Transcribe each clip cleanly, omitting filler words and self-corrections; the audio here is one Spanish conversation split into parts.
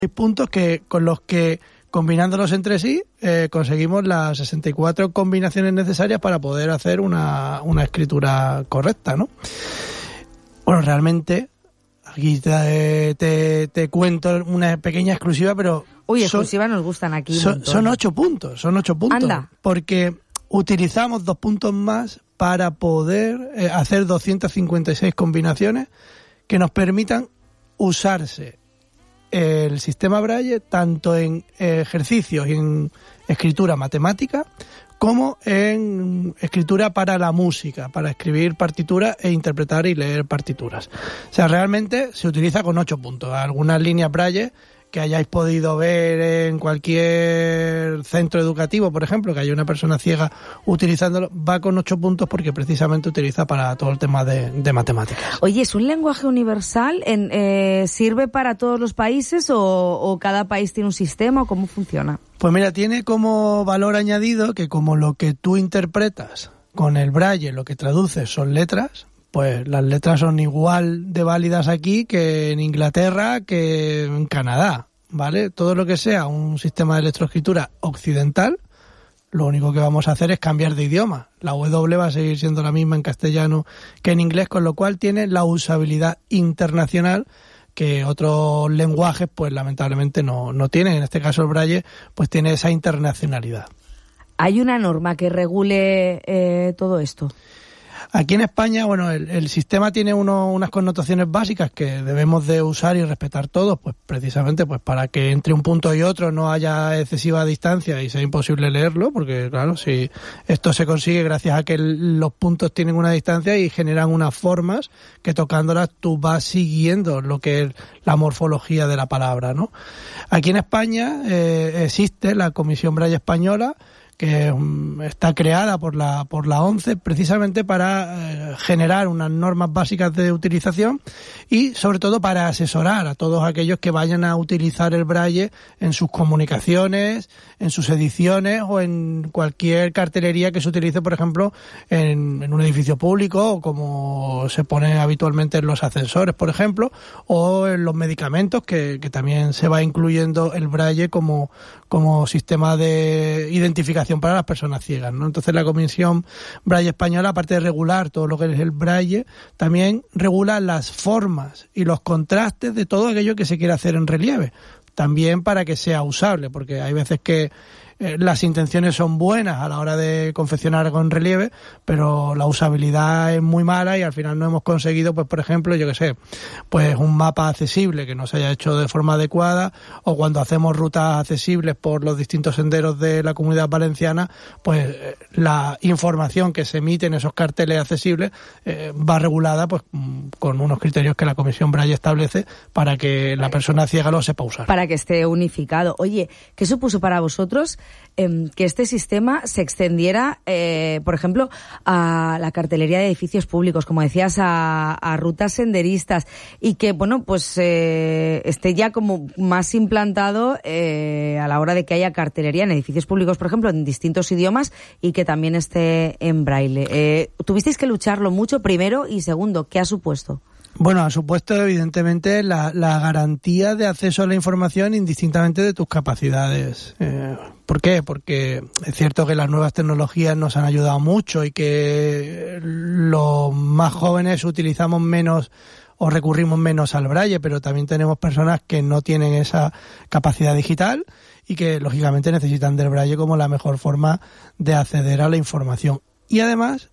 puntos que con los que, combinándolos entre sí, conseguimos las 64 combinaciones necesarias para poder hacer una escritura correcta, ¿no? Bueno, realmente, aquí te cuento una pequeña exclusiva, pero... Uy, exclusivas nos gustan aquí. Son 8 puntos, Anda. Porque utilizamos 2 puntos más para poder hacer 256 combinaciones que nos permitan usarse el sistema Braille tanto en ejercicios y en escritura matemática como en escritura para la música, para escribir partituras e interpretar y leer partituras. O sea, realmente se utiliza con 8 puntos. Algunas líneas Braille que hayáis podido ver en cualquier centro educativo, por ejemplo, que haya una persona ciega utilizándolo, va con 8 puntos porque precisamente utiliza para todo el tema de matemáticas. Oye, ¿es un lenguaje universal? ¿Sirve para todos los países o cada país tiene un sistema o cómo funciona? Pues mira, tiene como valor añadido que como lo que tú interpretas con el Braille, lo que traduces son letras, pues las letras son igual de válidas aquí que en Inglaterra, que en Canadá, ¿vale? Todo lo que sea un sistema de electroescritura occidental, lo único que vamos a hacer es cambiar de idioma. La W va a seguir siendo la misma en castellano que en inglés, con lo cual tiene la usabilidad internacional que otros lenguajes, pues lamentablemente no tienen. En este caso el Braille, pues tiene esa internacionalidad. ¿Hay una norma que regule todo esto? Aquí en España, bueno, el sistema tiene unas connotaciones básicas que debemos de usar y respetar todos, pues precisamente pues para que entre un punto y otro no haya excesiva distancia y sea imposible leerlo, porque claro, si esto se consigue gracias a que los puntos tienen una distancia y generan unas formas que tocándolas tú vas siguiendo lo que es la morfología de la palabra, ¿no? Aquí en España existe la Comisión Braille Española, que está creada por la ONCE precisamente para generar unas normas básicas de utilización y sobre todo para asesorar a todos aquellos que vayan a utilizar el Braille en sus comunicaciones, en sus ediciones o en cualquier cartelería que se utilice, por ejemplo, en un edificio público, o como se pone habitualmente en los ascensores, por ejemplo, o en los medicamentos, que también se va incluyendo el Braille como sistema de identificación para las personas ciegas, ¿no? Entonces la Comisión Braille Española, aparte de regular todo lo que es el Braille, también regula las formas y los contrastes de todo aquello que se quiere hacer en relieve, también para que sea usable, porque hay veces que las intenciones son buenas a la hora de confeccionar con relieve, pero la usabilidad es muy mala y al final no hemos conseguido, pues por ejemplo, yo qué sé, pues un mapa accesible que no se haya hecho de forma adecuada, o cuando hacemos rutas accesibles por los distintos senderos de la Comunidad Valenciana, pues la información que se emite en esos carteles accesibles va regulada pues con unos criterios que la Comisión Braille establece para que la persona ciega lo sepa usar. Para que esté unificado. Oye, ¿qué supuso para vosotros que este sistema se extendiera, por ejemplo, a la cartelería de edificios públicos, como decías, a rutas senderistas, y que, bueno, pues esté ya como más implantado a la hora de que haya cartelería en edificios públicos, por ejemplo, en distintos idiomas, y que también esté en braille? ¿Tuvisteis que lucharlo mucho, primero? Y segundo, ¿qué ha supuesto? Bueno, ha supuesto evidentemente la garantía de acceso a la información indistintamente de tus capacidades. ¿Por qué? Porque es cierto que las nuevas tecnologías nos han ayudado mucho y que los más jóvenes utilizamos menos o recurrimos menos al Braille, pero también tenemos personas que no tienen esa capacidad digital y que lógicamente necesitan del Braille como la mejor forma de acceder a la información. Y además,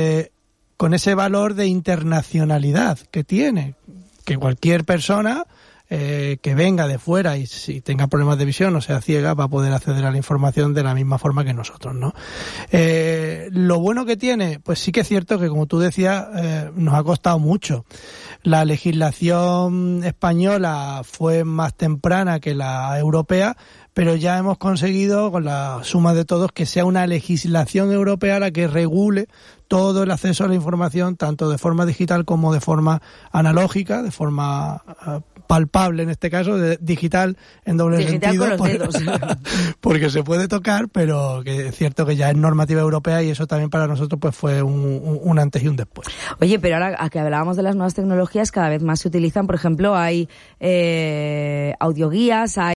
con ese valor de internacionalidad que tiene, que cualquier persona que venga de fuera y si tenga problemas de visión o sea ciega va a poder acceder a la información de la misma forma que nosotros, ¿no? Lo bueno que tiene, pues sí que es cierto que, como tú decías, nos ha costado mucho. La legislación española fue más temprana que la europea, pero ya hemos conseguido, con la suma de todos, que sea una legislación europea la que regule todo el acceso a la información, tanto de forma digital como de forma analógica, de forma palpable en este caso, digital en doble digital sentido. Con los dedos. Porque se puede tocar, pero que es cierto que ya es normativa europea y eso también para nosotros pues fue un antes y un después. Oye, pero ahora a que hablábamos de las nuevas tecnologías, cada vez más se utilizan, por ejemplo, hay audioguías, hay